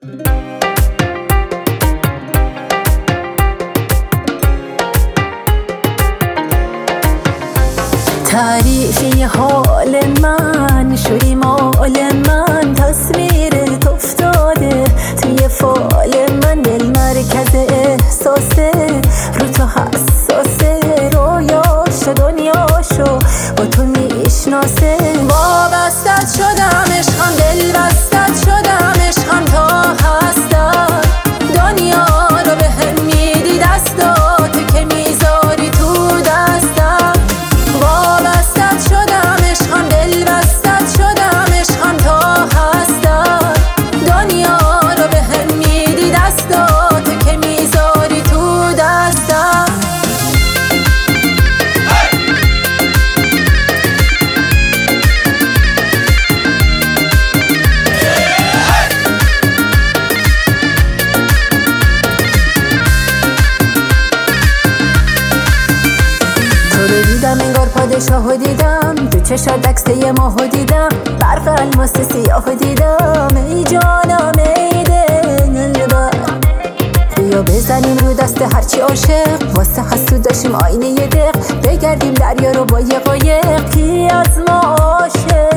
تعریفی حال من شدی مال من، تصویرت افتاده توی فال من، دل مرکز احساسه، رو تو حساسه، رویاشو دنیاشو با تو میشناسه. وابستت شدم عشقم، دل بستت شدم عشقم، تا هستم دنیا رو به هم میدی، دستاتو که میذاری تو دستم. وابستت شدم عشقم، دل بستت شدم عشقم، تا هستم دنیا رو به هم میدی، دستاتو که میذاری تو دستم. دیدم انگار پادشاهو دیدم، تو چشات عکس یه ماهو دیدم، برق الماس سیاهو دیدم. ای جانم ای دلبر، بیا بزنیم رو دست هرچی عاشق، واسه حسود داشتیم آینه یه دق، بگردیم دریا رو با یه قایق، کی از ما عاشق؟